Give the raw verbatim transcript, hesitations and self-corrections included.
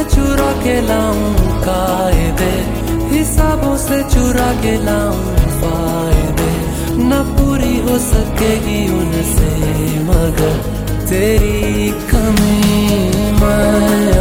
चुरा के लाऊं कायदे, हिसाबों से चुरा के लाऊं फायदे। न पूरी हो सकेगी उनसे मगर तेरी कमी मैं